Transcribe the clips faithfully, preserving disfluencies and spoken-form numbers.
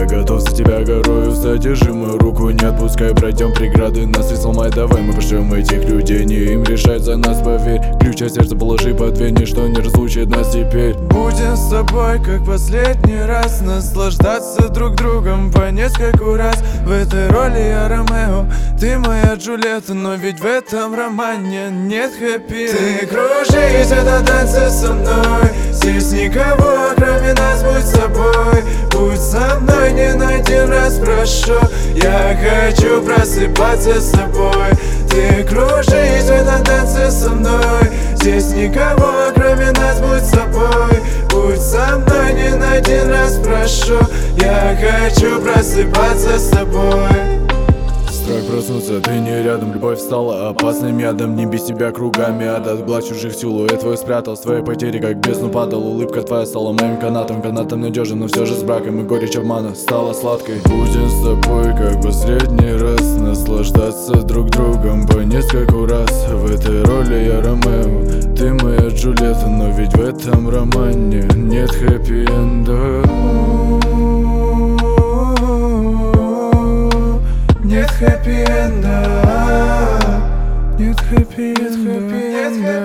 Я готов за тебя горою, задержи мою руку, не отпускай, пройдем преграды, нас не сломай, давай мы пошлем этих людей, не им решать за нас, поверь. Ключ от сердца положи под дверь, ничто не разлучит нас теперь. Будем с тобой, как последний раз, наслаждаться друг другом по нескольку раз. В этой роли я Ромео, ты моя Джульетта, но ведь в этом романе нет хэппи. Ты кружись, это танцы со мной, здесь никого, кроме нас, будь собой. Будь со мной, не на один раз прошу, я хочу просыпаться с тобой. Ты кружись, это танцы со мной, здесь никого, кроме нас, будь собой. Будь со мной, не на один раз прошу, я хочу просыпаться с тобой. Страх проснуться, ты не рядом, любовь стала опасным ядом. Не без тебя кругами ад, от глаз чужих силуэт твой спрятал. Свои потери, как в бездну падал, улыбка твоя стала моим канатом. Канатом надежен, но все же с браком, и горечь обмана стала сладкой. Будем с тобой, как последний раз, наслаждаться друг другом по нескольку раз. В этой роли я Ромео, ты моя Джульетта, но ведь в этом романе нет хэппи-энда. Нет хэппи-энда, нет хэппи-энда.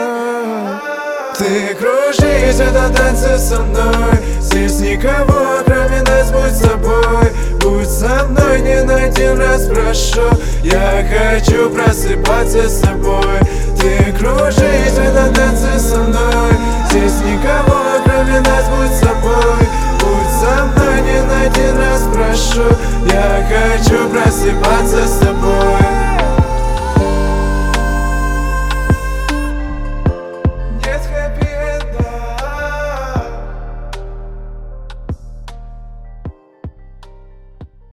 Ты кружись, это танцы со мной, здесь никого, кроме нас, будь собой. Будь со мной, не на один раз прошу, я хочу просыпаться с тобой. Ты кружись, это танцы со мной, здесь никого, кроме нас, будь собой. Будь со мной, не на один раз прошу, я хочу просыпаться с тобой.